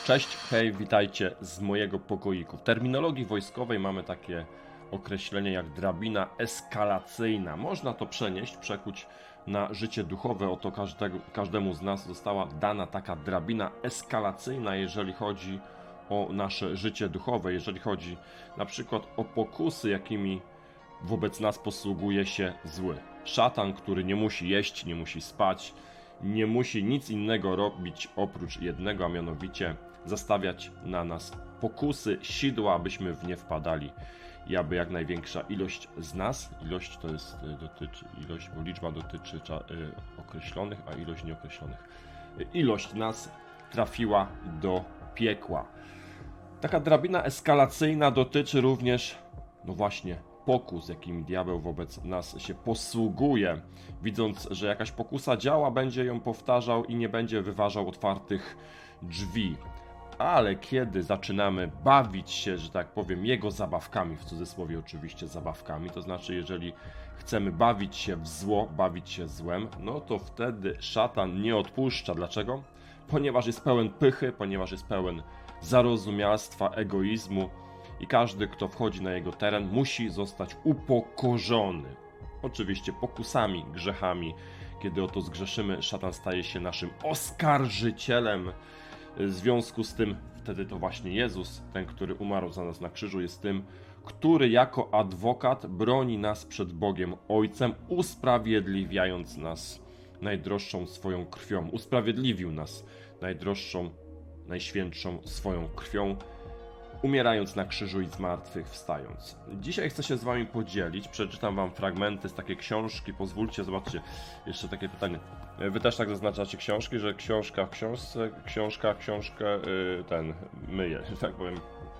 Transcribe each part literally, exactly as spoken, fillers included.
Cześć, hej, witajcie z mojego pokoiku. W terminologii wojskowej mamy takie określenie jak drabina eskalacyjna. Można to przenieść, przekuć na życie duchowe. Oto każdego, każdemu z nas została dana taka drabina eskalacyjna, jeżeli chodzi o nasze życie duchowe, jeżeli chodzi na przykład o pokusy, jakimi wobec nas posługuje się zły. Szatan, który nie musi jeść, nie musi spać, nie musi nic innego robić oprócz jednego, a mianowicie zastawiać na nas pokusy, sidła, abyśmy w nie wpadali i aby jak największa ilość z nas, ilość to jest, dotyczy, ilość, bo liczba dotyczy cza, y, określonych, a ilość nieokreślonych, ilość nas trafiła do piekła. Taka drabina eskalacyjna dotyczy również, no właśnie, pokus, jakimi diabeł wobec nas się posługuje. Widząc, że jakaś pokusa działa, będzie ją powtarzał i nie będzie wyważał otwartych drzwi. Ale kiedy zaczynamy bawić się, że tak powiem, jego zabawkami, w cudzysłowie oczywiście zabawkami, to znaczy jeżeli chcemy bawić się w zło, bawić się złem, no to wtedy szatan nie odpuszcza. Dlaczego? Ponieważ jest pełen pychy, ponieważ jest pełen zarozumialstwa, egoizmu i każdy, kto wchodzi na jego teren, musi zostać upokorzony. Oczywiście pokusami, grzechami. Kiedy oto zgrzeszymy, szatan staje się naszym oskarżycielem. W związku z tym wtedy to właśnie Jezus, ten, który umarł za nas na krzyżu, jest tym, który jako adwokat broni nas przed Bogiem Ojcem, usprawiedliwiając nas najdroższą swoją krwią. Usprawiedliwił nas najdroższą, najświętszą swoją krwią, umierając na krzyżu i zmartwychwstając. Dzisiaj chcę się z wami podzielić, przeczytam wam fragmenty z takiej książki, pozwólcie, zobaczcie, jeszcze takie pytanie. Wy też tak zaznaczacie książki, że książka w książce, książka książkę yy, ten myje, że tak powiem.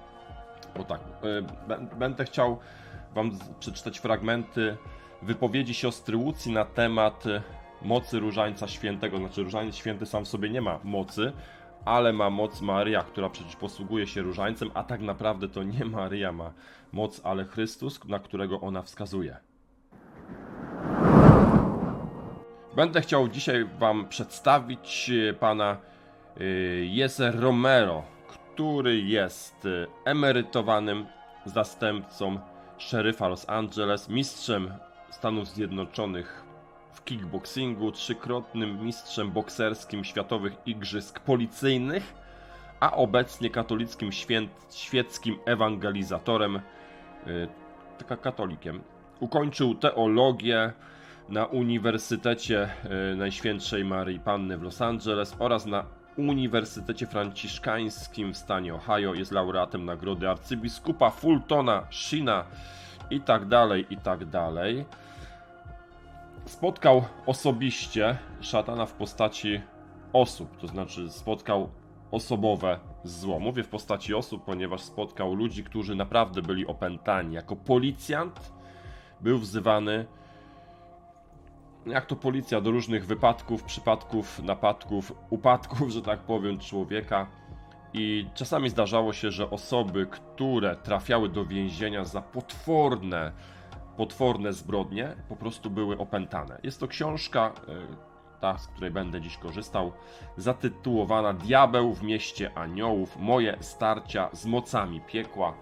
O tak, yy, będę chciał wam przeczytać fragmenty wypowiedzi siostry Łucji na temat mocy Różańca Świętego. Znaczy Różaniec Święty sam w sobie nie ma mocy, ale ma moc Maryja, która przecież posługuje się różańcem, a tak naprawdę to nie Maryja ma moc, ale Chrystus, na którego ona wskazuje. Będę chciał dzisiaj wam przedstawić pana Jesse Romero, który jest emerytowanym zastępcą szeryfa Los Angeles, mistrzem Stanów Zjednoczonych w kickboxingu, trzykrotnym mistrzem bokserskim światowych igrzysk policyjnych, a obecnie katolickim święt, świeckim ewangelizatorem, yy, taka katolikiem. Ukończył teologię na Uniwersytecie yy, Najświętszej Maryi Panny w Los Angeles oraz na Uniwersytecie Franciszkańskim w stanie Ohio. Jest laureatem nagrody arcybiskupa Fultona Sheena i tak dalej, i tak dalej. Spotkał osobiście szatana w postaci osób, to znaczy spotkał osobowe zło. Mówię w postaci osób, ponieważ spotkał ludzi, którzy naprawdę byli opętani. Jako policjant był wzywany, jak to policja, do różnych wypadków, przypadków, napadków, upadków, że tak powiem, człowieka. I czasami zdarzało się, że osoby, które trafiały do więzienia za potworne potworne zbrodnie, po prostu były opętane. Jest to książka, ta, z której będę dziś korzystał, zatytułowana Diabeł w mieście aniołów, moje starcia z mocami piekła.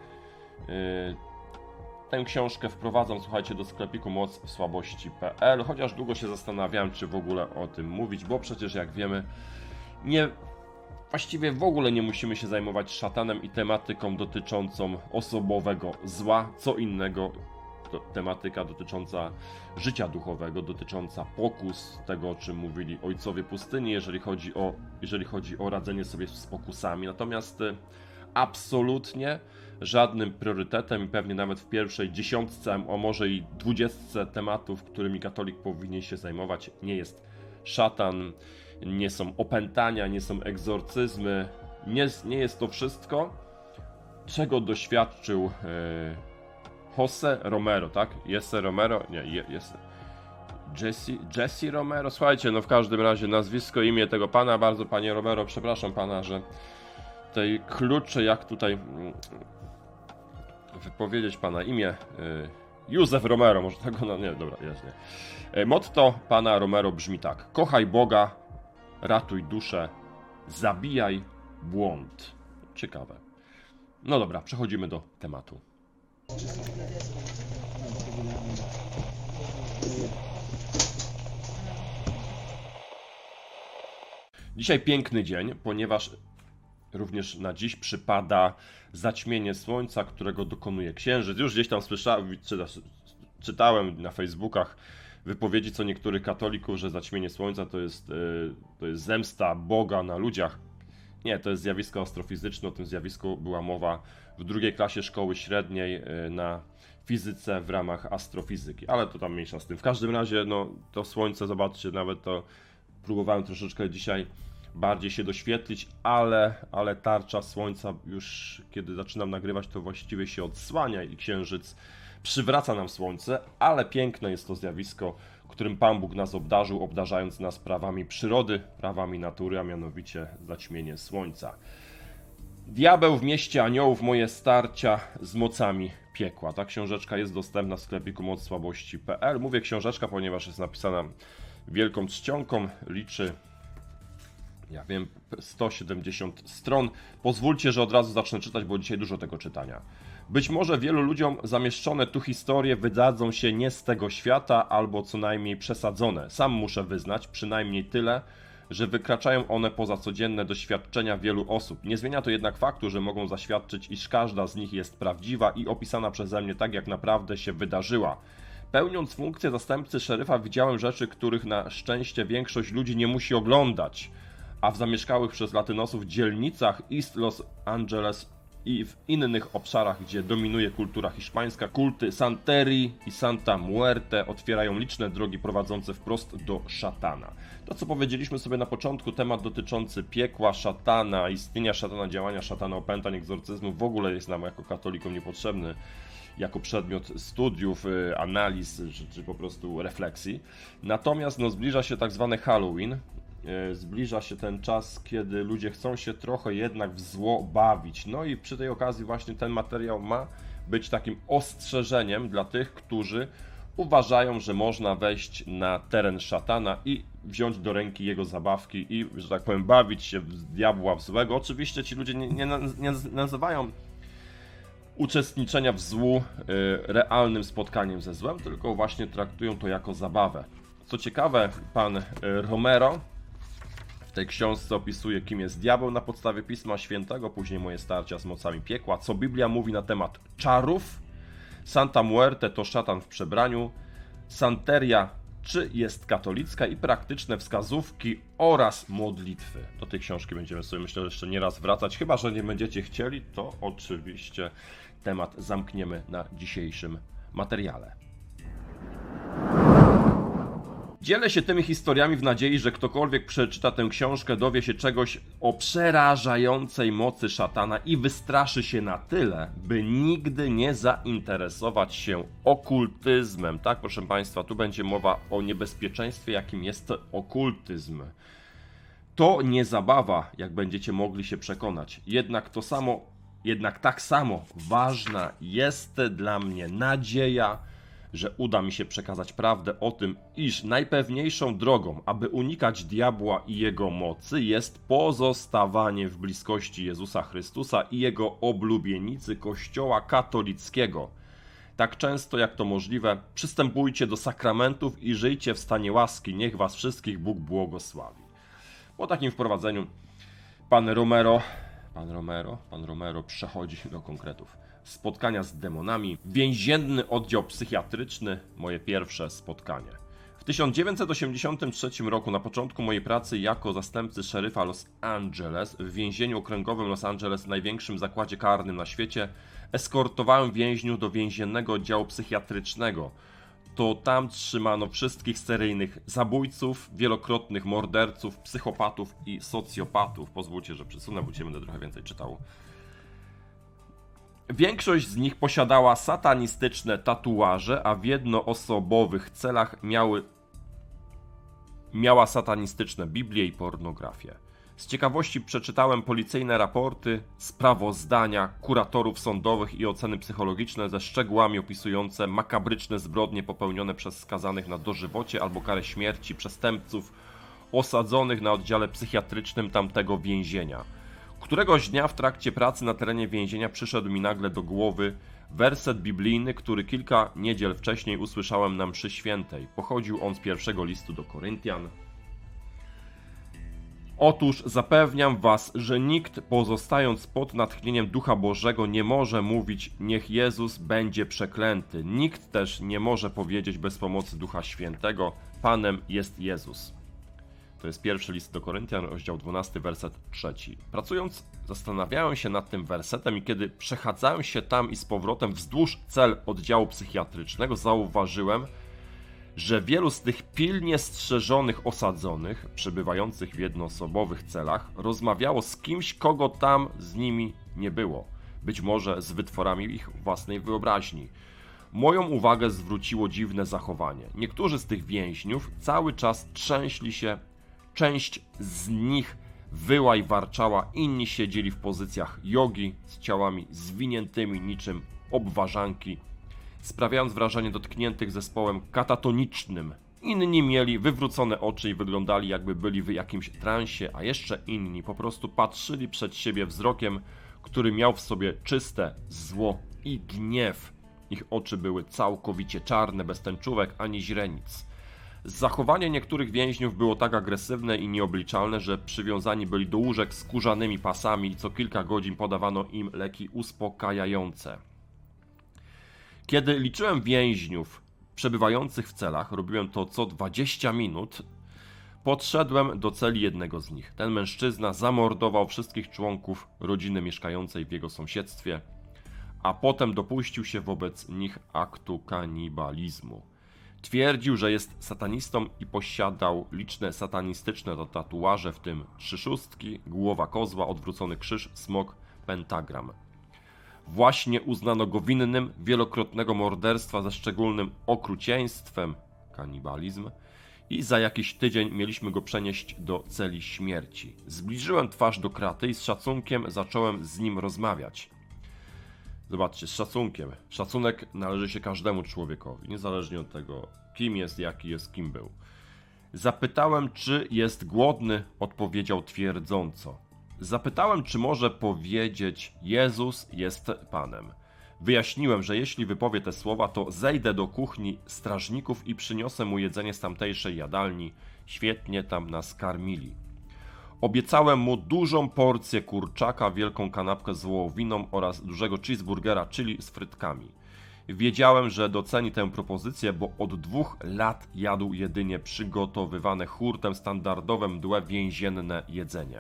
Tę książkę wprowadzam, słuchajcie, do sklepiku moc w słabości kropka pe el, chociaż długo się zastanawiałem, czy w ogóle o tym mówić, bo przecież jak wiemy, nie, właściwie w ogóle nie musimy się zajmować szatanem i tematyką dotyczącą osobowego zła, co innego tematyka dotycząca życia duchowego, dotycząca pokus, tego o czym mówili ojcowie pustyni, jeżeli chodzi o, jeżeli chodzi o radzenie sobie z pokusami. Natomiast absolutnie żadnym priorytetem i pewnie nawet w pierwszej dziesiątce, a może i dwudziestce tematów, którymi katolik powinien się zajmować, nie jest szatan, nie są opętania, nie są egzorcyzmy, nie, nie jest to wszystko, czego doświadczył yy, Jose Romero, tak? Jesse Romero? Nie, Jesse. Jesse, Jesse Romero? Słuchajcie, no w każdym razie nazwisko, imię tego pana, bardzo panie Romero, przepraszam pana, że tej kluczy, jak tutaj wypowiedzieć pana imię, Józef Romero, może tego, no nie, dobra, jest, nie. Motto pana Romero brzmi tak: kochaj Boga, ratuj duszę, zabijaj błąd. Ciekawe. No dobra, przechodzimy do tematu. Dzisiaj piękny dzień, ponieważ również na dziś przypada zaćmienie słońca, którego dokonuje księżyc. Już gdzieś tam słyszałem, czytałem na Facebookach wypowiedzi co niektórych katolików, że zaćmienie słońca to jest, to jest zemsta Boga na ludziach. Nie, to jest zjawisko astrofizyczne, o tym zjawisku była mowa w drugiej klasie szkoły średniej na fizyce w ramach astrofizyki, ale to tam mniejsza z tym. W każdym razie, no to słońce, zobaczcie, nawet to próbowałem troszeczkę dzisiaj bardziej się doświetlić, ale, ale tarcza słońca już kiedy zaczynam nagrywać, to właściwie się odsłania i księżyc przywraca nam słońce, ale piękne jest to zjawisko, którym Pan Bóg nas obdarzył, obdarzając nas prawami przyrody, prawami natury, a mianowicie zaćmienie słońca. Diabeł w mieście aniołów, moje starcia z mocami piekła. Ta książeczka jest dostępna w sklepiku moc słabości kropka p l. Mówię książeczka, ponieważ jest napisana wielką czcionką, liczy, ja wiem, sto siedemdziesiąt stron. Pozwólcie, że od razu zacznę czytać, bo dzisiaj dużo tego czytania. Być może wielu ludziom zamieszczone tu historie wydadzą się nie z tego świata, albo co najmniej przesadzone. Sam muszę wyznać, przynajmniej tyle, że wykraczają one poza codzienne doświadczenia wielu osób. Nie zmienia to jednak faktu, że mogą zaświadczyć, iż każda z nich jest prawdziwa i opisana przeze mnie tak, jak naprawdę się wydarzyła. Pełniąc funkcję zastępcy szeryfa, widziałem rzeczy, których na szczęście większość ludzi nie musi oglądać, a w zamieszkałych przez latynosów dzielnicach East Los Angeles i w innych obszarach, gdzie dominuje kultura hiszpańska, kulty Santerii i Santa Muerte otwierają liczne drogi prowadzące wprost do szatana. To, co powiedzieliśmy sobie na początku, temat dotyczący piekła, szatana, istnienia szatana, działania szatana, opętań, egzorcyzmu, w ogóle jest nam jako katolikom niepotrzebny jako przedmiot studiów, analiz, czy, czy po prostu refleksji. Natomiast no, zbliża się tak zwany Halloween. Zbliża się ten czas, kiedy ludzie chcą się trochę jednak w zło bawić. No i przy tej okazji właśnie ten materiał ma być takim ostrzeżeniem dla tych, którzy uważają, że można wejść na teren szatana i wziąć do ręki jego zabawki i, że tak powiem, bawić się w diabła, w złego. Oczywiście ci ludzie nie, nie, nie nazywają uczestniczenia w złu y, realnym spotkaniem ze złem, tylko właśnie traktują to jako zabawę. Co ciekawe, pan y, Romero w tej książce opisuje, kim jest diabeł na podstawie Pisma Świętego, później moje starcia z mocami piekła, co Biblia mówi na temat czarów, Santa Muerte to szatan w przebraniu, Santeria czy jest katolicka i praktyczne wskazówki oraz modlitwy. Do tej książki będziemy sobie, myślę, jeszcze nie raz wracać, chyba że nie będziecie chcieli, to oczywiście temat zamkniemy na dzisiejszym materiale. Dzielę się tymi historiami w nadziei, że ktokolwiek przeczyta tę książkę, dowie się czegoś o przerażającej mocy szatana i wystraszy się na tyle, by nigdy nie zainteresować się okultyzmem. Tak, proszę Państwa, tu będzie mowa o niebezpieczeństwie, jakim jest okultyzm. To nie zabawa, jak będziecie mogli się przekonać. Jednak to samo, jednak tak samo ważna jest dla mnie nadzieja, że uda mi się przekazać prawdę o tym, iż najpewniejszą drogą, aby unikać diabła i jego mocy, jest pozostawanie w bliskości Jezusa Chrystusa i jego oblubienicy Kościoła katolickiego. Tak często jak to możliwe, przystępujcie do sakramentów i żyjcie w stanie łaski. Niech was wszystkich Bóg błogosławi. Po takim wprowadzeniu pan Romero, pan Romero, pan Romero przechodzi do konkretów. Spotkania z demonami, więzienny oddział psychiatryczny, moje pierwsze spotkanie. W tysiąc dziewięćset osiemdziesiątym trzecim roku, na początku mojej pracy jako zastępcy szeryfa Los Angeles, w więzieniu okręgowym Los Angeles, największym zakładzie karnym na świecie, eskortowałem więźniów do więziennego oddziału psychiatrycznego. To tam trzymano wszystkich seryjnych zabójców, wielokrotnych morderców, psychopatów i socjopatów. Pozwólcie, że przesunę, bo dzisiaj będę trochę więcej czytał. Większość z nich posiadała satanistyczne tatuaże, a w jednoosobowych celach miały, miała satanistyczne Biblię i pornografię. Z ciekawości przeczytałem policyjne raporty, sprawozdania kuratorów sądowych i oceny psychologiczne ze szczegółami opisujące makabryczne zbrodnie popełnione przez skazanych na dożywocie albo karę śmierci przestępców osadzonych na oddziale psychiatrycznym tamtego więzienia. Któregoś dnia w trakcie pracy na terenie więzienia przyszedł mi nagle do głowy werset biblijny, który kilka niedziel wcześniej usłyszałem na mszy świętej. Pochodził on z pierwszego listu do Koryntian. Otóż zapewniam was, że nikt, pozostając pod natchnieniem Ducha Bożego, nie może mówić: niech Jezus będzie przeklęty. Nikt też nie może powiedzieć bez pomocy Ducha Świętego: Panem jest Jezus. To jest pierwszy list do Koryntian, rozdział dwunasty, werset trzeci. Pracując, zastanawiałem się nad tym wersetem i kiedy przechadzałem się tam i z powrotem wzdłuż cel oddziału psychiatrycznego, zauważyłem, że wielu z tych pilnie strzeżonych osadzonych, przebywających w jednoosobowych celach, rozmawiało z kimś, kogo tam z nimi nie było. Być może z wytworami ich własnej wyobraźni. Moją uwagę zwróciło dziwne zachowanie. Niektórzy z tych więźniów cały czas trzęśli się, część z nich wyła i warczała, inni siedzieli w pozycjach jogi z ciałami zwiniętymi niczym obwarzanki, sprawiając wrażenie dotkniętych zespołem katatonicznym. Inni mieli wywrócone oczy i wyglądali, jakby byli w jakimś transie, a jeszcze inni po prostu patrzyli przed siebie wzrokiem, który miał w sobie czyste zło i gniew. Ich oczy były całkowicie czarne, bez tęczówek ani źrenic. Zachowanie niektórych więźniów było tak agresywne i nieobliczalne, że przywiązani byli do łóżek skórzanymi pasami i co kilka godzin podawano im leki uspokajające. Kiedy liczyłem więźniów przebywających w celach, robiłem to co dwadzieścia minut, podszedłem do celi jednego z nich. Ten mężczyzna zamordował wszystkich członków rodziny mieszkającej w jego sąsiedztwie, a potem dopuścił się wobec nich aktu kanibalizmu. Twierdził, że jest satanistą i posiadał liczne satanistyczne tatuaże, w tym trzy szóstki, głowa kozła, odwrócony krzyż, smok, pentagram. Właśnie uznano go winnym wielokrotnego morderstwa ze szczególnym okrucieństwem, kanibalizm, i za jakiś tydzień mieliśmy go przenieść do celi śmierci. Zbliżyłem twarz do kraty i z szacunkiem zacząłem z nim rozmawiać. Zobaczcie, z szacunkiem. Szacunek należy się każdemu człowiekowi, niezależnie od tego, kim jest, jaki jest, kim był. Zapytałem, czy jest głodny, odpowiedział twierdząco. Zapytałem, czy może powiedzieć: Jezus jest Panem. Wyjaśniłem, że jeśli wypowie te słowa, to zejdę do kuchni strażników i przyniosę mu jedzenie z tamtejszej jadalni. Świetnie tam nas karmili. Obiecałem mu dużą porcję kurczaka, wielką kanapkę z wołowiną oraz dużego cheeseburgera, czyli z frytkami. Wiedziałem, że doceni tę propozycję, bo od dwóch lat jadł jedynie przygotowywane hurtem standardowe mdłe więzienne jedzenie.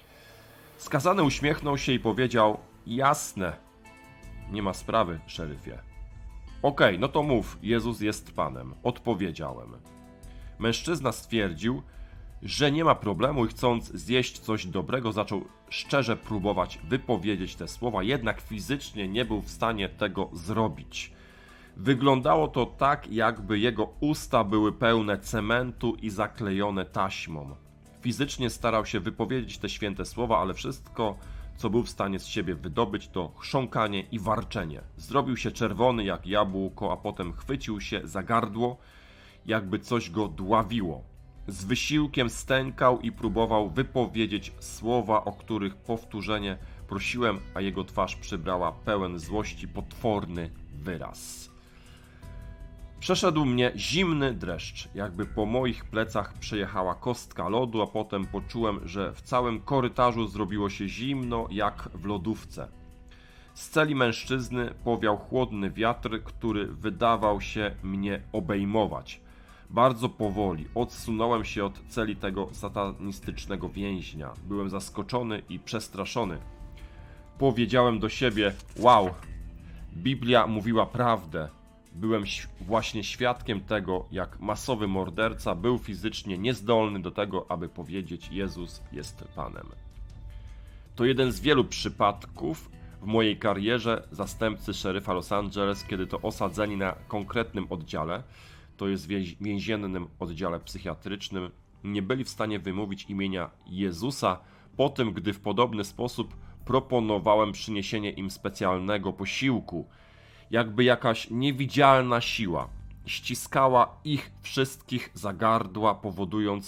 Skazany uśmiechnął się i powiedział: jasne, nie ma sprawy, szeryfie. Okej, no to mów, Jezus jest Panem, odpowiedziałem. Mężczyzna stwierdził, że nie ma problemu i chcąc zjeść coś dobrego, zaczął szczerze próbować wypowiedzieć te słowa, jednak fizycznie nie był w stanie tego zrobić. Wyglądało to tak, jakby jego usta były pełne cementu i zaklejone taśmą. Fizycznie starał się wypowiedzieć te święte słowa, ale wszystko, co był w stanie z siebie wydobyć, to chrząkanie i warczenie. Zrobił się czerwony jak jabłko, a potem chwycił się za gardło, jakby coś go dławiło. Z wysiłkiem stękał i próbował wypowiedzieć słowa, o których powtórzenie prosiłem, a jego twarz przybrała pełen złości potworny wyraz. Przeszedł mnie zimny dreszcz, jakby po moich plecach przejechała kostka lodu, a potem poczułem, że w całym korytarzu zrobiło się zimno jak w lodówce. Z celi mężczyzny powiał chłodny wiatr, który wydawał się mnie obejmować. Bardzo powoli odsunąłem się od celi tego satanistycznego więźnia. Byłem zaskoczony i przestraszony. Powiedziałem do siebie: wow, Biblia mówiła prawdę. Byłem właśnie świadkiem tego, jak masowy morderca był fizycznie niezdolny do tego, aby powiedzieć: Jezus jest Panem. To jeden z wielu przypadków w mojej karierze zastępcy szeryfa Los Angeles, kiedy to osadzeni na konkretnym oddziale, to jest więziennym oddziale psychiatrycznym, nie byli w stanie wymówić imienia Jezusa po tym, gdy w podobny sposób proponowałem przyniesienie im specjalnego posiłku. Jakby jakaś niewidzialna siła ściskała ich wszystkich za gardła, powodując,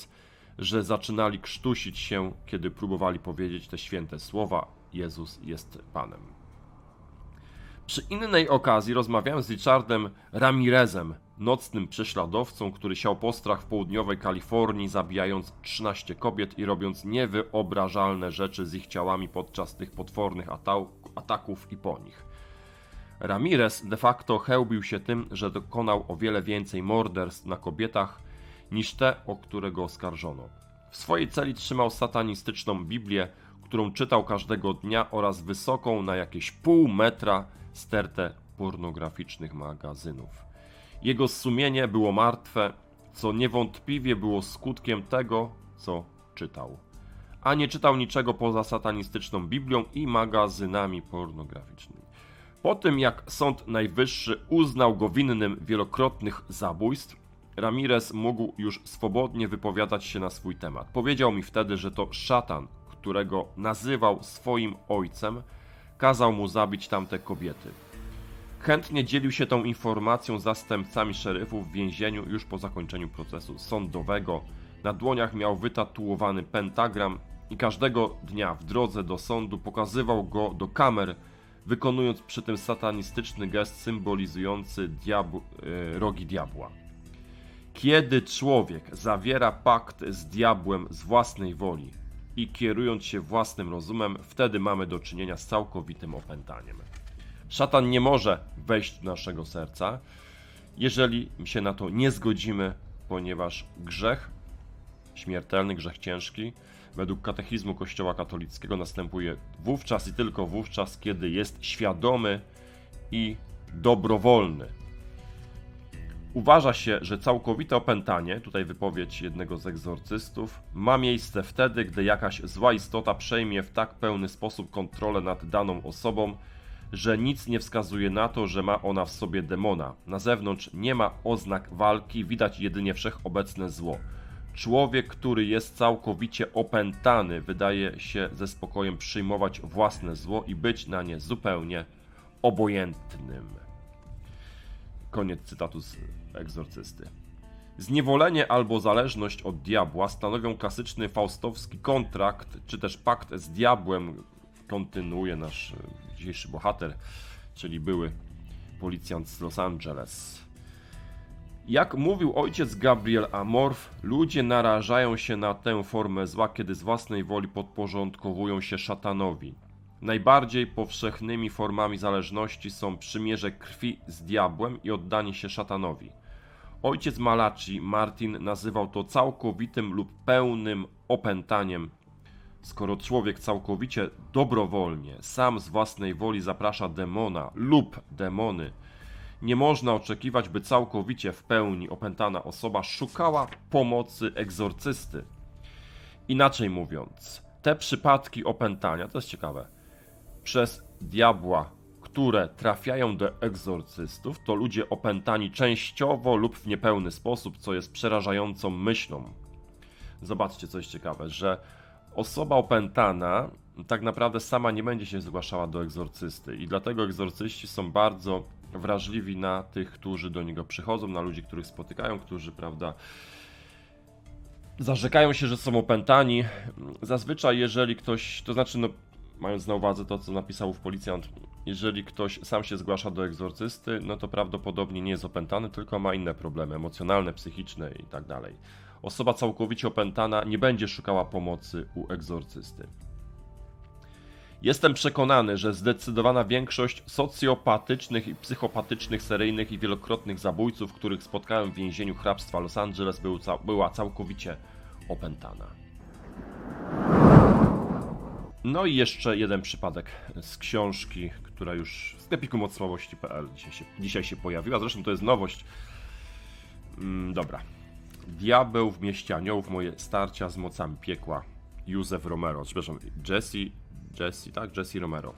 że zaczynali krztusić się, kiedy próbowali powiedzieć te święte słowa: Jezus jest Panem. Przy innej okazji rozmawiałem z Richardem Ramirezem, nocnym prześladowcą, który siał postrach w południowej Kalifornii, zabijając trzynaście kobiet i robiąc niewyobrażalne rzeczy z ich ciałami podczas tych potwornych ataków i po nich. Ramirez de facto chełbił się tym, że dokonał o wiele więcej morderstw na kobietach niż te, o które go oskarżono. W swojej celi trzymał satanistyczną Biblię, którą czytał każdego dnia, oraz wysoką na jakieś pół metra stertę pornograficznych magazynów. Jego sumienie było martwe, co niewątpliwie było skutkiem tego, co czytał. A nie czytał niczego poza satanistyczną Biblią i magazynami pornograficznymi. Po tym, jak Sąd Najwyższy uznał go winnym wielokrotnych zabójstw, Ramirez mógł już swobodnie wypowiadać się na swój temat. Powiedział mi wtedy, że to szatan, którego nazywał swoim ojcem, kazał mu zabić tamte kobiety. Chętnie dzielił się tą informacją z zastępcami szeryfów w więzieniu już po zakończeniu procesu sądowego. Na dłoniach miał wytatuowany pentagram i każdego dnia w drodze do sądu pokazywał go do kamer, wykonując przy tym satanistyczny gest symbolizujący diabł, yy, rogi diabła. Kiedy człowiek zawiera pakt z diabłem z własnej woli i kierując się własnym rozumem, wtedy mamy do czynienia z całkowitym opętaniem. Szatan nie może wejść do naszego serca, jeżeli się na to nie zgodzimy, ponieważ grzech, śmiertelny grzech ciężki, według katechizmu Kościoła katolickiego następuje wówczas i tylko wówczas, kiedy jest świadomy i dobrowolny. Uważa się, że całkowite opętanie, tutaj wypowiedź jednego z egzorcystów, ma miejsce wtedy, gdy jakaś zła istota przejmie w tak pełny sposób kontrolę nad daną osobą, że nic nie wskazuje na to, że ma ona w sobie demona. Na zewnątrz nie ma oznak walki, widać jedynie wszechobecne zło. Człowiek, który jest całkowicie opętany, wydaje się ze spokojem przyjmować własne zło i być na nie zupełnie obojętnym. Koniec cytatu z egzorcysty. Zniewolenie albo zależność od diabła stanowią klasyczny faustowski kontrakt, czy też pakt z diabłem, kontynuuje nasz dzisiejszy bohater, czyli były policjant z Los Angeles. Jak mówił ojciec Gabriel Amorth, ludzie narażają się na tę formę zła, kiedy z własnej woli podporządkowują się szatanowi. Najbardziej powszechnymi formami zależności są przymierze krwi z diabłem i oddanie się szatanowi. Ojciec Malachi Martin nazywał to całkowitym lub pełnym opętaniem. Skoro człowiek całkowicie dobrowolnie, sam z własnej woli zaprasza demona lub demony, nie można oczekiwać, by całkowicie w pełni opętana osoba szukała pomocy egzorcysty. Inaczej mówiąc, te przypadki opętania, to jest ciekawe, przez diabła, które trafiają do egzorcystów, to ludzie opętani częściowo lub w niepełny sposób, co jest przerażającą myślą. Zobaczcie, co jest ciekawe, że osoba opętana tak naprawdę sama nie będzie się zgłaszała do egzorcysty i dlatego egzorcyści są bardzo wrażliwi na tych, którzy do niego przychodzą, na ludzi, których spotykają, którzy, prawda, zarzekają się, że są opętani. Zazwyczaj, jeżeli ktoś, to znaczy, no, mając na uwadze to, co napisał w policjant, jeżeli ktoś sam się zgłasza do egzorcysty, no to prawdopodobnie nie jest opętany, tylko ma inne problemy emocjonalne, psychiczne i tak dalej. Osoba całkowicie opętana nie będzie szukała pomocy u egzorcysty. Jestem przekonany, że zdecydowana większość socjopatycznych i psychopatycznych, seryjnych i wielokrotnych zabójców, których spotkałem w więzieniu hrabstwa Los Angeles, był, była całkowicie opętana. No i jeszcze jeden przypadek z książki, która już w sklepiku moc słabości kropka pe el dzisiaj się, dzisiaj się pojawiła. Zresztą to jest nowość. Mm, dobra. Diabeł w mieście aniołów, moje starcia z mocami piekła. Józef Romero, przepraszam, Jesse, Jesse, tak? Jesse Romero.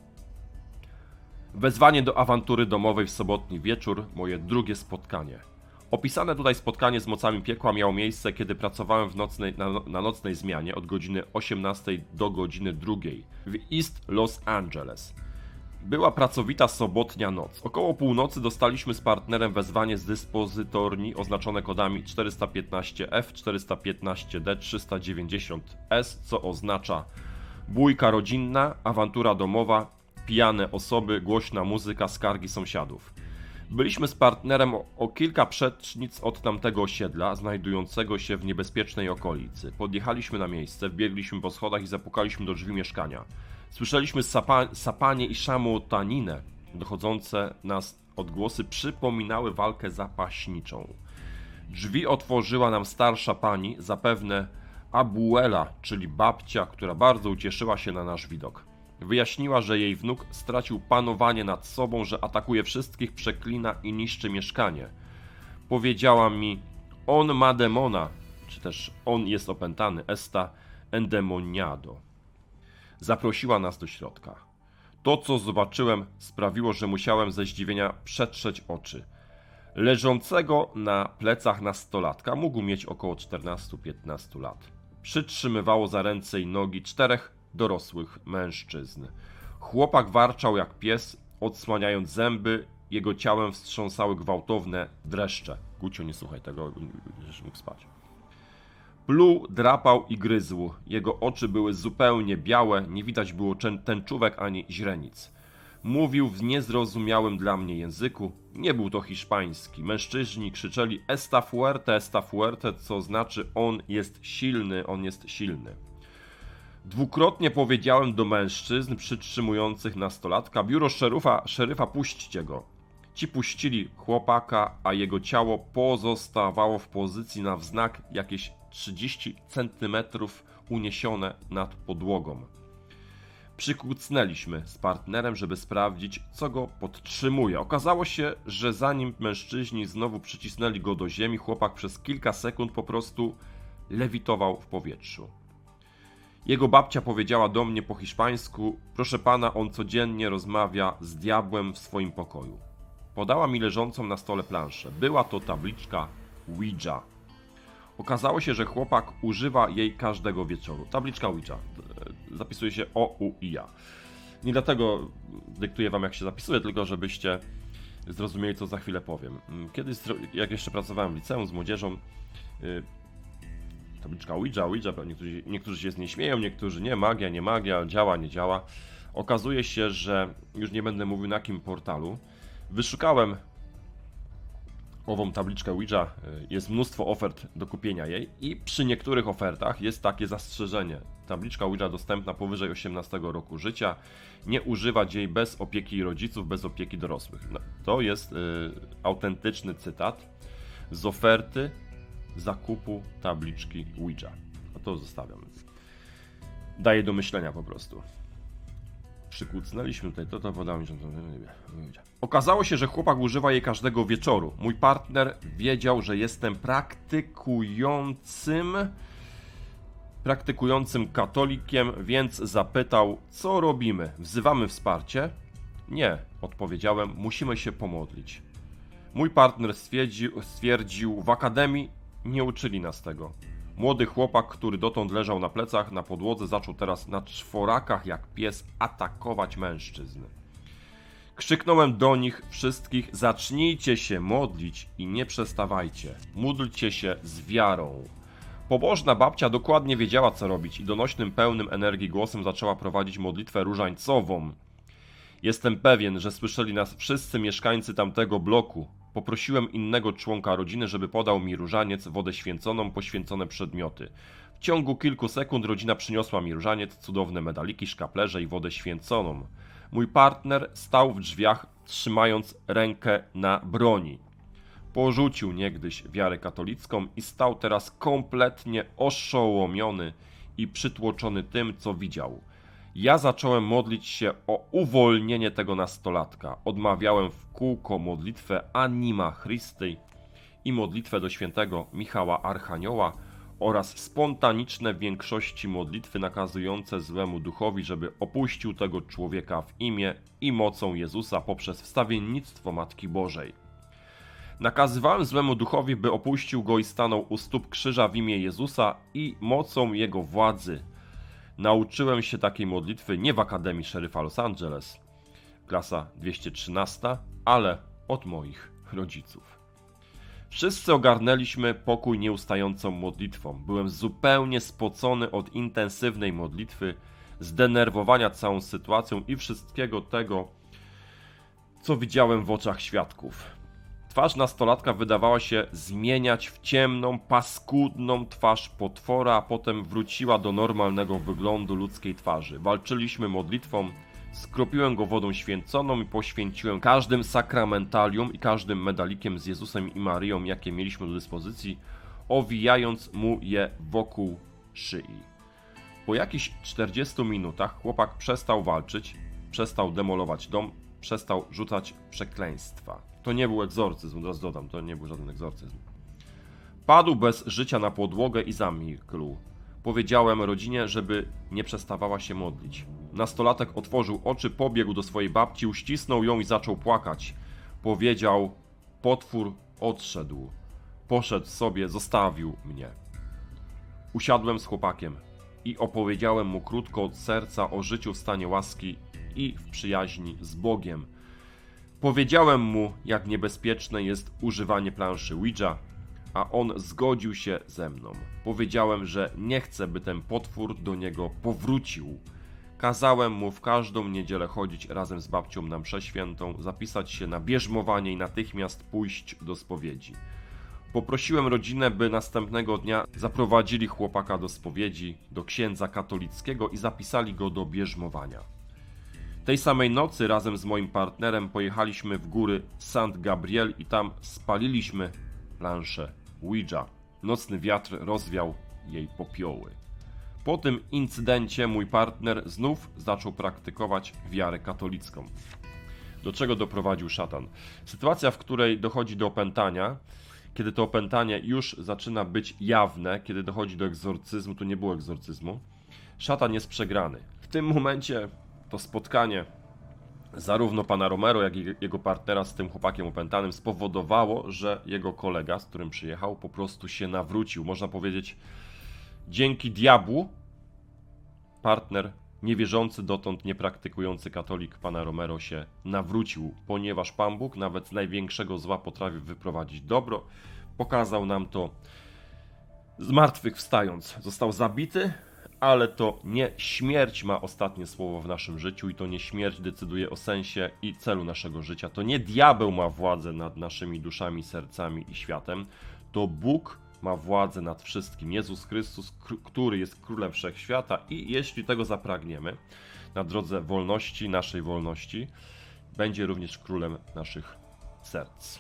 Wezwanie do awantury domowej w sobotni wieczór, moje drugie spotkanie. Opisane tutaj spotkanie z mocami piekła miało miejsce, kiedy pracowałem w nocnej, na, na nocnej zmianie od godziny osiemnastej do godziny drugiej w East Los Angeles. Była pracowita sobotnia noc. Około północy dostaliśmy z partnerem wezwanie z dyspozytorni oznaczone kodami czterysta piętnaście F, czterysta piętnaście D, trzysta dziewięćdziesiąt S, co oznacza bójka rodzinna, awantura domowa, pijane osoby, głośna muzyka, skargi sąsiadów. Byliśmy z partnerem o, o kilka przecznic od tamtego osiedla, znajdującego się w niebezpiecznej okolicy. Podjechaliśmy na miejsce, wbiegliśmy po schodach i zapukaliśmy do drzwi mieszkania. Słyszeliśmy sapa sapanie i szamotaninę. Dochodzące nas odgłosy przypominały walkę zapaśniczą. Drzwi otworzyła nam starsza pani, zapewne abuela, czyli babcia, która bardzo ucieszyła się na nasz widok. Wyjaśniła, że jej wnuk stracił panowanie nad sobą, że atakuje wszystkich, przeklina i niszczy mieszkanie. Powiedziała mi, on ma demona, czy też on jest opętany, esta endemoniado. Zaprosiła nas do środka. To, co zobaczyłem, sprawiło, że musiałem ze zdziwienia przetrzeć oczy. Leżącego na plecach nastolatka mógł mieć około czternastu piętnastu lat. Przytrzymywało za ręce i nogi czterech dorosłych mężczyzn. Chłopak warczał jak pies, odsłaniając zęby, jego ciałem wstrząsały gwałtowne dreszcze. Gucio, nie słuchaj tego, żebyś mógł spać. Pluł, drapał i gryzł. Jego oczy były zupełnie białe, nie widać było tęczówek ani źrenic. Mówił w niezrozumiałym dla mnie języku. Nie był to hiszpański. Mężczyźni krzyczeli esta fuerte, esta fuerte, co znaczy on jest silny, on jest silny. Dwukrotnie powiedziałem do mężczyzn przytrzymujących nastolatka, biuro szeryfa, szeryfa puśćcie go. Ci puścili chłopaka, a jego ciało pozostawało w pozycji na wznak jakieś trzydzieści centymetrów uniesione nad podłogą. Przykucnęliśmy z partnerem, żeby sprawdzić, co go podtrzymuje. Okazało się, że zanim mężczyźni znowu przycisnęli go do ziemi, chłopak przez kilka sekund po prostu lewitował w powietrzu. Jego babcia powiedziała do mnie po hiszpańsku, proszę pana, on codziennie rozmawia z diabłem w swoim pokoju. Podała mi leżącą na stole planszę. Była to tabliczka Ouija. Okazało się, że chłopak używa jej każdego wieczoru. Tabliczka Ouija. Zapisuje się O, U i ja. Nie dlatego dyktuję wam, jak się zapisuje, tylko żebyście zrozumieli, co za chwilę powiem. Kiedyś, jak jeszcze pracowałem w liceum z młodzieżą, tabliczka Ouija, Ouija, niektórzy, niektórzy się z niej śmieją, niektórzy nie, magia, nie magia, działa, nie działa. Okazuje się, że już nie będę mówił na jakim portalu. Wyszukałem ową tabliczkę Ouija, jest mnóstwo ofert do kupienia jej i przy niektórych ofertach jest takie zastrzeżenie. Tabliczka Ouija dostępna powyżej osiemnastego roku życia, nie używać jej bez opieki rodziców, bez opieki dorosłych. No, to jest y, autentyczny cytat z oferty zakupu tabliczki Ouija. A to zostawiam. Daje do myślenia po prostu. Przykucnęliśmy tutaj, to to podał mi, że to okazało się, że chłopak używa jej każdego wieczoru. Mój partner wiedział, że jestem praktykującym praktykującym katolikiem, więc zapytał, co robimy? Wzywamy wsparcie? Nie, odpowiedziałem, musimy się pomodlić. Mój partner stwierdził, stwierdził w akademii, nie uczyli nas tego. Młody chłopak, który dotąd leżał na plecach, na podłodze, zaczął teraz na czworakach jak pies atakować mężczyzn. Krzyknąłem do nich wszystkich, zacznijcie się modlić i nie przestawajcie. Módlcie się z wiarą. Pobożna babcia dokładnie wiedziała, co robić i donośnym, pełnym energii głosem zaczęła prowadzić modlitwę różańcową. Jestem pewien, że słyszeli nas wszyscy mieszkańcy tamtego bloku. Poprosiłem innego członka rodziny, żeby podał mi różaniec, wodę święconą, poświęcone przedmioty. W ciągu kilku sekund rodzina przyniosła mi różaniec, cudowne medaliki, szkaplerze i wodę święconą. Mój partner stał w drzwiach, trzymając rękę na broni. Porzucił niegdyś wiarę katolicką i stał teraz kompletnie oszołomiony i przytłoczony tym, co widział. Ja zacząłem modlić się o uwolnienie tego nastolatka. Odmawiałem w kółko modlitwę Anima Christi i modlitwę do świętego Michała Archanioła oraz spontaniczne w większości modlitwy nakazujące złemu duchowi, żeby opuścił tego człowieka w imię i mocą Jezusa poprzez wstawiennictwo Matki Bożej. Nakazywałem złemu duchowi, by opuścił go i stanął u stóp krzyża w imię Jezusa i mocą jego władzy. Nauczyłem się takiej modlitwy nie w Akademii Szeryfa Los Angeles, klasa dwieście trzynaście, ale od moich rodziców. Wszyscy ogarnęliśmy pokój nieustającą modlitwą. Byłem zupełnie spocony od intensywnej modlitwy, zdenerwowania całą sytuacją i wszystkiego tego, co widziałem w oczach świadków. Twarz nastolatka wydawała się zmieniać w ciemną, paskudną twarz potwora, a potem wróciła do normalnego wyglądu ludzkiej twarzy. Walczyliśmy modlitwą, skropiłem go wodą święconą i poświęciłem każdym sakramentalium i każdym medalikiem z Jezusem i Maryją, jakie mieliśmy do dyspozycji, owijając mu je wokół szyi. Po jakichś czterdziestu minutach chłopak przestał walczyć, przestał demolować dom, przestał rzucać przekleństwa. To nie był egzorcyzm, teraz dodam, to nie był żaden egzorcyzm. Padł bez życia na podłogę i zamilkł. Powiedziałem rodzinie, żeby nie przestawała się modlić. Nastolatek otworzył oczy, pobiegł do swojej babci, uścisnął ją i zaczął płakać. Powiedział, potwór odszedł. Poszedł sobie, zostawił mnie. Usiadłem z chłopakiem i opowiedziałem mu krótko od serca o życiu w stanie łaski i w przyjaźni z Bogiem. Powiedziałem mu, jak niebezpieczne jest używanie planszy Ouija, a on zgodził się ze mną. Powiedziałem, że nie chcę, by ten potwór do niego powrócił. Kazałem mu w każdą niedzielę chodzić razem z babcią na mszę świętą, zapisać się na bierzmowanie i natychmiast pójść do spowiedzi. Poprosiłem rodzinę, by następnego dnia zaprowadzili chłopaka do spowiedzi, do księdza katolickiego i zapisali go do bierzmowania. Tej samej nocy razem z moim partnerem pojechaliśmy w góry Sant Gabriel i tam spaliliśmy planszę Ouija. Nocny wiatr rozwiał jej popioły. Po tym incydencie mój partner znów zaczął praktykować wiarę katolicką. Do czego doprowadził szatan? Sytuacja, w której dochodzi do opętania, kiedy to opętanie już zaczyna być jawne, kiedy dochodzi do egzorcyzmu, tu nie było egzorcyzmu, szatan jest przegrany. W tym momencie to spotkanie zarówno pana Romero, jak i jego partnera z tym chłopakiem opętanym spowodowało, że jego kolega, z którym przyjechał, po prostu się nawrócił. Można powiedzieć, dzięki diabłu partner niewierzący, dotąd niepraktykujący katolik pana Romero się nawrócił, ponieważ Pan Bóg nawet z największego zła potrafi wyprowadzić dobro. Pokazał nam to zmartwychwstając. Został zabity, ale to nie śmierć ma ostatnie słowo w naszym życiu i to nie śmierć decyduje o sensie i celu naszego życia. To nie diabeł ma władzę nad naszymi duszami, sercami i światem. To Bóg ma władzę nad wszystkim. Jezus Chrystus, który jest królem wszechświata i jeśli tego zapragniemy, na drodze wolności, naszej wolności, będzie również królem naszych serc.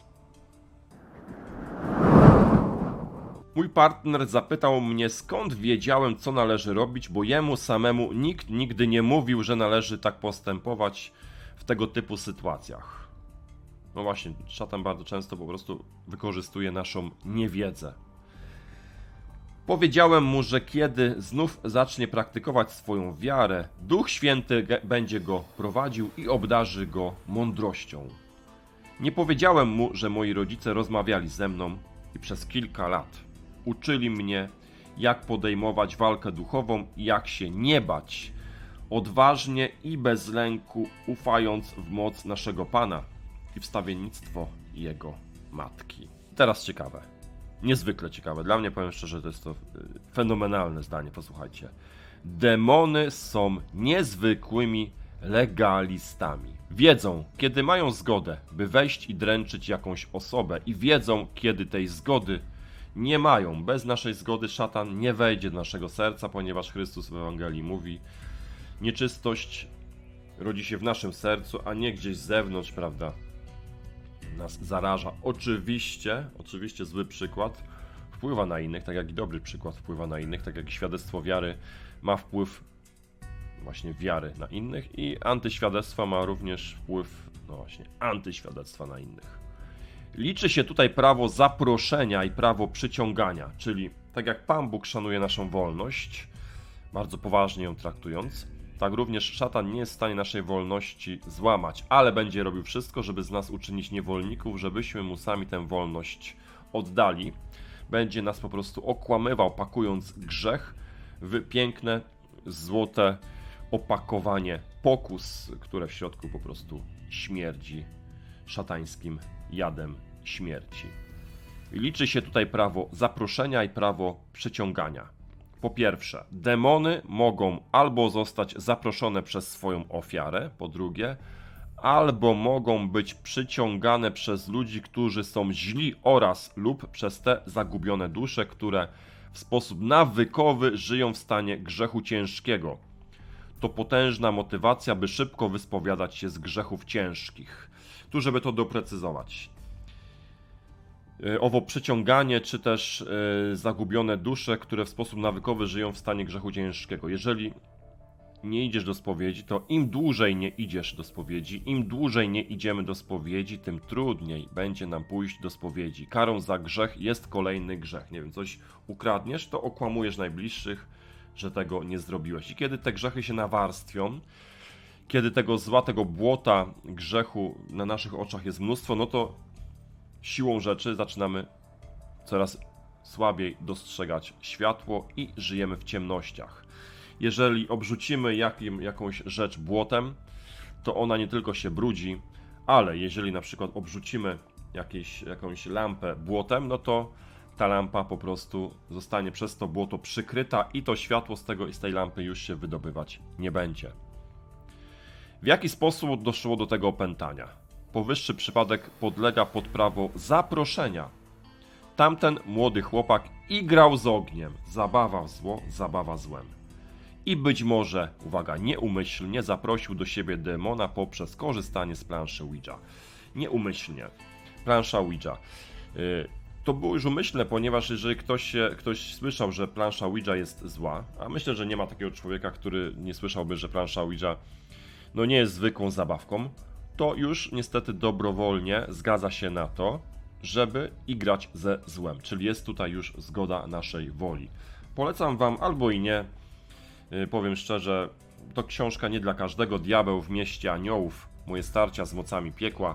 Mój partner zapytał mnie, skąd wiedziałem, co należy robić, bo jemu samemu nikt nigdy nie mówił, że należy tak postępować w tego typu sytuacjach. No właśnie, szatan bardzo często po prostu wykorzystuje naszą niewiedzę. Powiedziałem mu, że kiedy znów zacznie praktykować swoją wiarę, Duch Święty będzie go prowadził i obdarzy go mądrością. Nie powiedziałem mu, że moi rodzice rozmawiali ze mną i przez kilka lat uczyli mnie, jak podejmować walkę duchową i jak się nie bać, odważnie i bez lęku, ufając w moc naszego Pana i wstawiennictwo Jego Matki. Teraz ciekawe. Niezwykle ciekawe. Dla mnie, powiem szczerze, to jest to fenomenalne zdanie. Posłuchajcie. Demony są niezwykłymi legalistami. Wiedzą, kiedy mają zgodę, by wejść i dręczyć jakąś osobę i wiedzą, kiedy tej zgody nie mają. Bez naszej zgody szatan nie wejdzie do naszego serca, ponieważ Chrystus w Ewangelii mówi, nieczystość rodzi się w naszym sercu, a nie gdzieś z zewnątrz, prawda? Nas zaraża. Oczywiście, oczywiście zły przykład wpływa na innych, tak jak i dobry przykład wpływa na innych, tak jak i świadectwo wiary ma wpływ właśnie wiary na innych i antyświadectwa ma również wpływ, no właśnie, antyświadectwa na innych. Liczy się tutaj prawo zaproszenia i prawo przyciągania, czyli tak jak Pan Bóg szanuje naszą wolność, bardzo poważnie ją traktując, tak również szatan nie jest w stanie naszej wolności złamać, ale będzie robił wszystko, żeby z nas uczynić niewolników, żebyśmy mu sami tę wolność oddali. Będzie nas po prostu okłamywał, pakując grzech w piękne, złote opakowanie pokus, które w środku po prostu śmierdzi szatańskim jadem śmierci. I liczy się tutaj prawo zaproszenia i prawo przyciągania. Po pierwsze, demony mogą albo zostać zaproszone przez swoją ofiarę, po drugie, albo mogą być przyciągane przez ludzi, którzy są źli oraz lub przez te zagubione dusze, które w sposób nawykowy żyją w stanie grzechu ciężkiego. To potężna motywacja, by szybko wyspowiadać się z grzechów ciężkich. Tu, żeby to doprecyzować. Owo przyciąganie, czy też zagubione dusze, które w sposób nawykowy żyją w stanie grzechu ciężkiego. Jeżeli nie idziesz do spowiedzi, to im dłużej nie idziesz do spowiedzi, im dłużej nie idziemy do spowiedzi, tym trudniej będzie nam pójść do spowiedzi. Karą za grzech jest kolejny grzech. Nie wiem, coś ukradniesz, to okłamujesz najbliższych, że tego nie zrobiłeś. I kiedy te grzechy się nawarstwią, kiedy tego zła, tego błota grzechu na naszych oczach jest mnóstwo, no to siłą rzeczy zaczynamy coraz słabiej dostrzegać światło i żyjemy w ciemnościach. Jeżeli obrzucimy jakim, jakąś rzecz błotem, to ona nie tylko się brudzi, ale jeżeli na przykład obrzucimy jakieś, jakąś lampę błotem, no to ta lampa po prostu zostanie przez to błoto przykryta i to światło z tego i z tej lampy już się wydobywać nie będzie. W jaki sposób doszło do tego opętania? Powyższy przypadek podlega pod prawo zaproszenia. Tamten młody chłopak igrał z ogniem, zabawa w zło, zabawa złem. I być może, uwaga, nieumyślnie zaprosił do siebie demona poprzez korzystanie z planszy Ouija. Nieumyślnie. Plansza Ouija. Yy, to było już umyślne, ponieważ jeżeli ktoś, się, ktoś słyszał, że plansza Ouija jest zła, a myślę, że nie ma takiego człowieka, który nie słyszałby, że plansza Ouija no nie jest zwykłą zabawką, to już niestety dobrowolnie zgadza się na to, żeby igrać ze złem. Czyli jest tutaj już zgoda naszej woli. Polecam wam albo i nie. Powiem szczerze, to książka nie dla każdego. Diabeł w mieście aniołów, moje starcia z mocami piekła.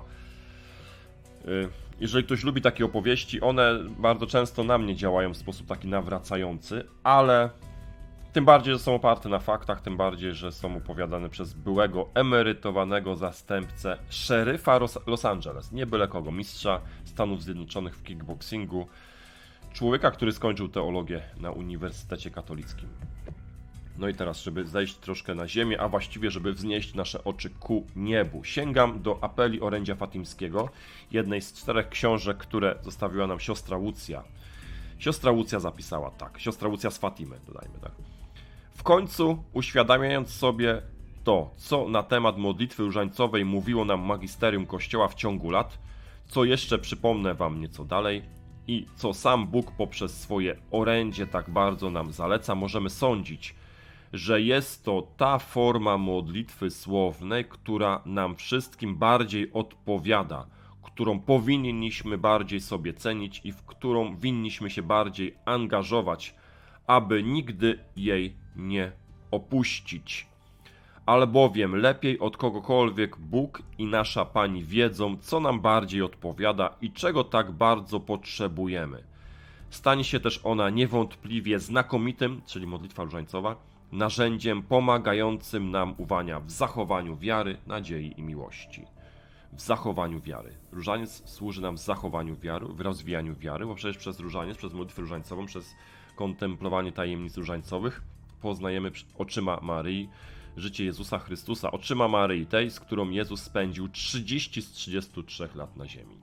Jeżeli ktoś lubi takie opowieści, one bardzo często na mnie działają w sposób taki nawracający, ale tym bardziej, że są oparte na faktach, tym bardziej, że są opowiadane przez byłego emerytowanego zastępcę szeryfa Los Angeles, nie byle kogo, mistrza Stanów Zjednoczonych w kickboxingu, człowieka, który skończył teologię na Uniwersytecie Katolickim. No i teraz, żeby zejść troszkę na ziemię, a właściwie, żeby wznieść nasze oczy ku niebu. Sięgam do Apeli Orędzia Fatimskiego, jednej z czterech książek, które zostawiła nam siostra Łucja. Siostra Łucja zapisała tak, siostra Łucja z Fatimy, dodajmy tak. W końcu, uświadamiając sobie to, co na temat modlitwy różańcowej mówiło nam magisterium Kościoła w ciągu lat, co jeszcze przypomnę wam nieco dalej i co sam Bóg poprzez swoje orędzie tak bardzo nam zaleca, możemy sądzić, że jest to ta forma modlitwy słownej, która nam wszystkim bardziej odpowiada, którą powinniśmy bardziej sobie cenić i w którą winniśmy się bardziej angażować, aby nigdy jej nie opuścić. Albowiem lepiej od kogokolwiek Bóg i nasza Pani wiedzą, co nam bardziej odpowiada i czego tak bardzo potrzebujemy. Stanie się też ona niewątpliwie znakomitym, czyli modlitwa różańcowa, narzędziem pomagającym nam uwania w zachowaniu wiary, nadziei i miłości. W zachowaniu wiary. Różaniec służy nam w zachowaniu wiary, w rozwijaniu wiary, bo przecież przez różaniec, przez modlitwę różańcową, przez kontemplowanie tajemnic różańcowych poznajemy oczyma Maryi życie Jezusa Chrystusa, oczyma Maryi, tej, z którą Jezus spędził trzydzieści z trzydziestu trzech lat na ziemi.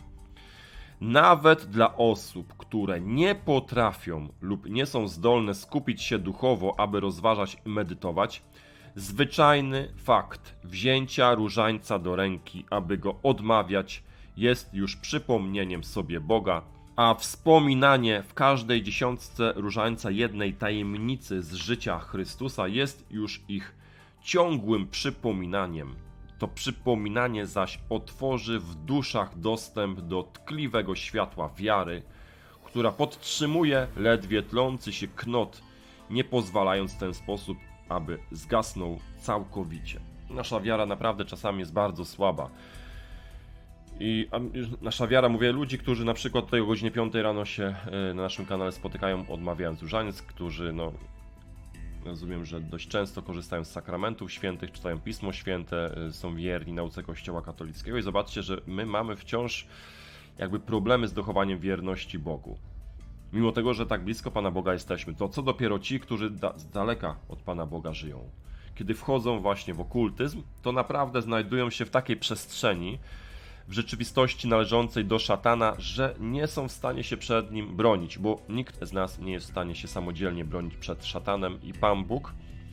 Nawet dla osób, które nie potrafią lub nie są zdolne skupić się duchowo, aby rozważać i medytować, zwyczajny fakt wzięcia różańca do ręki, aby go odmawiać, jest już przypomnieniem sobie Boga, a wspominanie w każdej dziesiątce różańca jednej tajemnicy z życia Chrystusa jest już ich ciągłym przypominaniem. To przypominanie zaś otworzy w duszach dostęp do tkliwego światła wiary, która podtrzymuje ledwie tlący się knot, nie pozwalając w ten sposób, aby zgasnął całkowicie. Nasza wiara naprawdę czasami jest bardzo słaba. I nasza wiara, mówię, ludzi, którzy na przykład tutaj o godzinie piątej rano się na naszym kanale spotykają, odmawiając różaniec, którzy no Rozumiem, że dość często korzystają z sakramentów świętych, czytają Pismo Święte, są wierni nauce Kościoła katolickiego i zobaczcie, że my mamy wciąż jakby problemy z dochowaniem wierności Bogu. Mimo tego, że tak blisko Pana Boga jesteśmy, to co dopiero ci, którzy da z daleka od Pana Boga żyją. Kiedy wchodzą właśnie w okultyzm, to naprawdę znajdują się w takiej przestrzeni, w rzeczywistości należącej do szatana, że nie są w stanie się przed nim bronić, bo nikt z nas nie jest w stanie się samodzielnie bronić przed szatanem i Pan Bóg,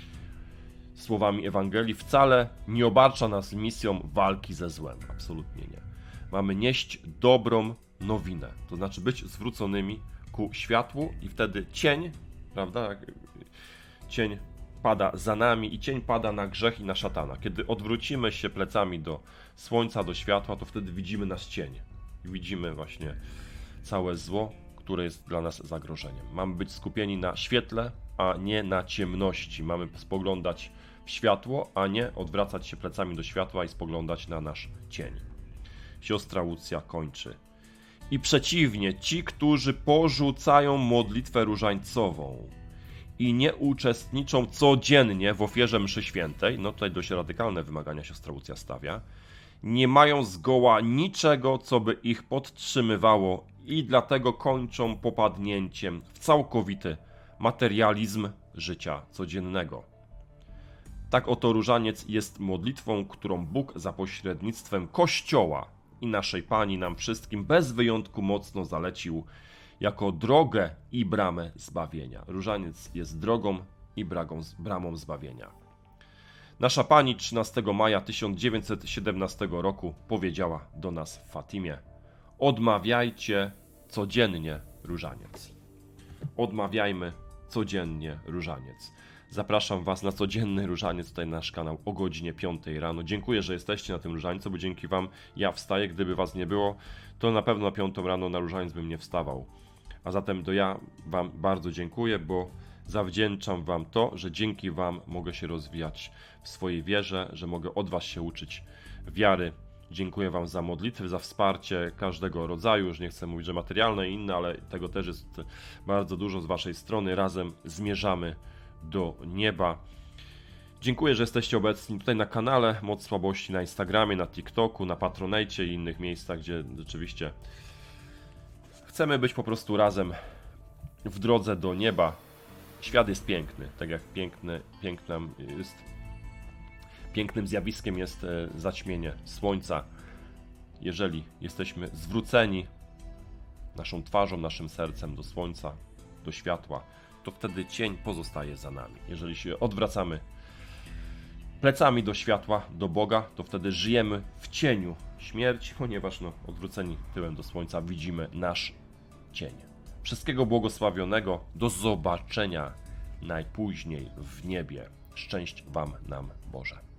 słowami Ewangelii, wcale nie obarcza nas misją walki ze złem. Absolutnie nie. Mamy nieść dobrą nowinę, to znaczy być zwróconymi ku światłu i wtedy cień, prawda, cień pada za nami i cień pada na grzech i na szatana. Kiedy odwrócimy się plecami do słońca, do światła, to wtedy widzimy nasz cień. I widzimy właśnie całe zło, które jest dla nas zagrożeniem. Mamy być skupieni na świetle, a nie na ciemności. Mamy spoglądać w światło, a nie odwracać się plecami do światła i spoglądać na nasz cień. Siostra Łucja kończy. I przeciwnie, ci, którzy porzucają modlitwę różańcową i nie uczestniczą codziennie w ofierze mszy świętej, no tutaj dość radykalne wymagania siostra Łucja stawia, nie mają zgoła niczego, co by ich podtrzymywało i dlatego kończą popadnięciem w całkowity materializm życia codziennego. Tak oto różaniec jest modlitwą, którą Bóg za pośrednictwem Kościoła i naszej Pani nam wszystkim bez wyjątku mocno zalecił jako drogę i bramę zbawienia. Różaniec jest drogą i bragą, bramą zbawienia. Nasza Pani trzynastego maja tysiąc dziewięćset siedemnastego roku powiedziała do nas w Fatimie: odmawiajcie codziennie różaniec. Odmawiajmy codziennie różaniec. Zapraszam Was na codzienny różaniec, tutaj na nasz kanał o godzinie piątej rano. Dziękuję, że jesteście na tym różańcu, bo dzięki Wam ja wstaję. Gdyby Was nie było, to na pewno na piątą rano na różaniec bym nie wstawał. A zatem to ja Wam bardzo dziękuję, bo zawdzięczam Wam to, że dzięki Wam mogę się rozwijać w swojej wierze, że mogę od Was się uczyć wiary. Dziękuję Wam za modlitwy, za wsparcie każdego rodzaju, już nie chcę mówić, że materialne i inne, ale tego też jest bardzo dużo z Waszej strony. Razem zmierzamy do nieba. Dziękuję, że jesteście obecni tutaj na kanale Moc Słabości, na Instagramie, na TikToku, na Patronite i innych miejscach, gdzie rzeczywiście chcemy być po prostu razem w drodze do nieba. Świat jest piękny, tak jak piękny, pięknym, jest, pięknym zjawiskiem jest zaćmienie słońca. Jeżeli jesteśmy zwróceni naszą twarzą, naszym sercem do słońca, do światła, to wtedy cień pozostaje za nami. Jeżeli się odwracamy plecami do światła, do Boga, to wtedy żyjemy w cieniu śmierci, ponieważ no, odwróceni tyłem do słońca widzimy nasz cień. Wszystkiego błogosławionego, do zobaczenia najpóźniej w niebie. Szczęść Wam nam Boże.